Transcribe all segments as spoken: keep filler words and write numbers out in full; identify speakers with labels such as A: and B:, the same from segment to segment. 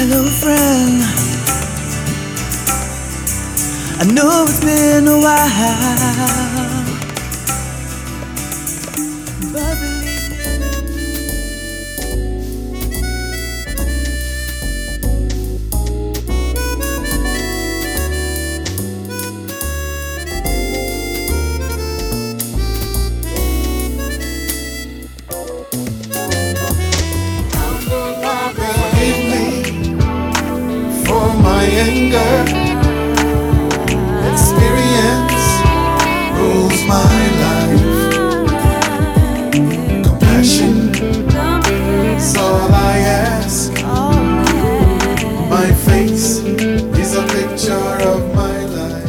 A: Hello, friend. I know it's been a while, but believe
B: Forgive me for my anger. Experience rules my life. Compassion is all I ask. My face is a picture of my life.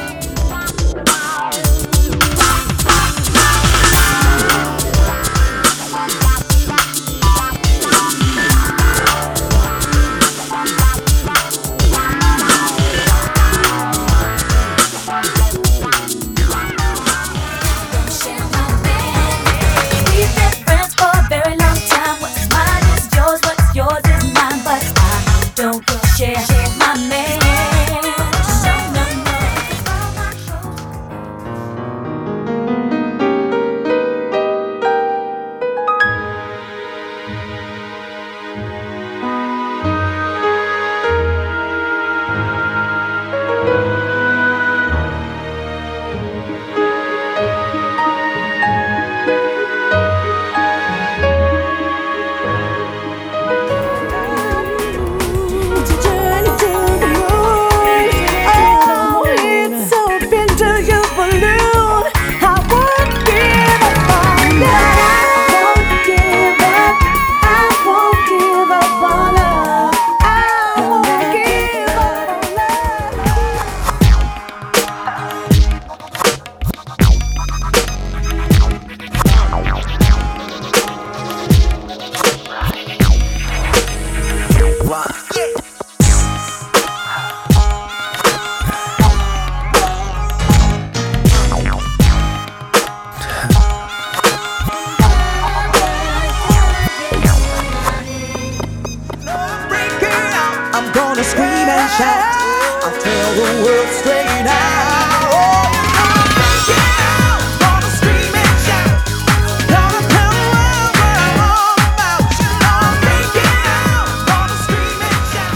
A: I'm gonna scream and shout. I'll tell the world straight out. Oh, I'm breaking out. Gonna scream and shout. Gonna tell the world what I'm all about. I'm breaking out. Gonna scream and shout.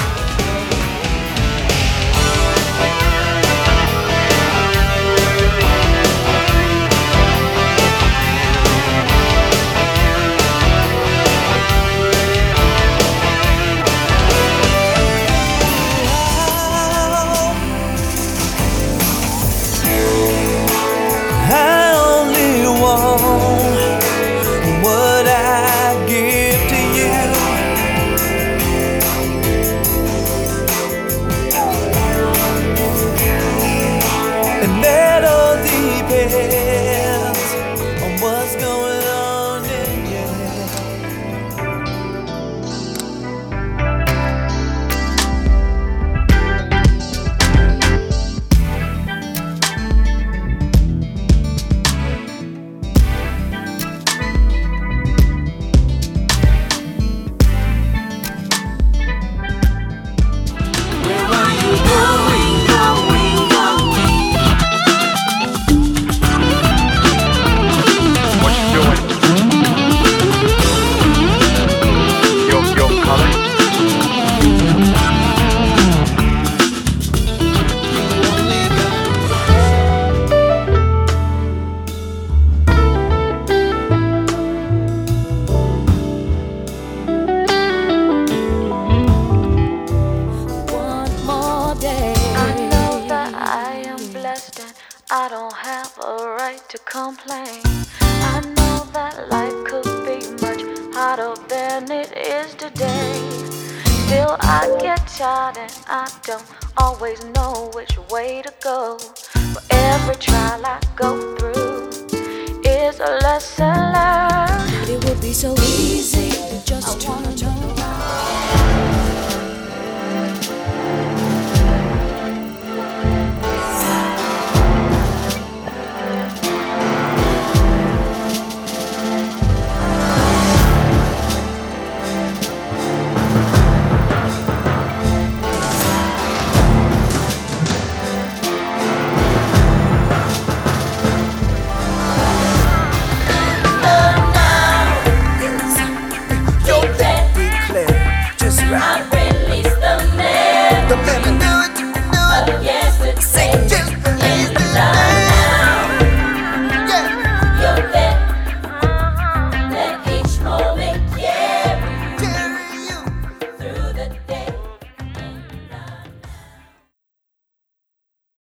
A: I only want what I give to you, and that all depends on what's going on in you.
C: I don't have a right to complain. I know that life could be much harder than it is today. Still I get tired and I don't always know which way to go. For every trial I go through is a lesson learned.
D: It would be so easy just to turn around.
A: the lemon.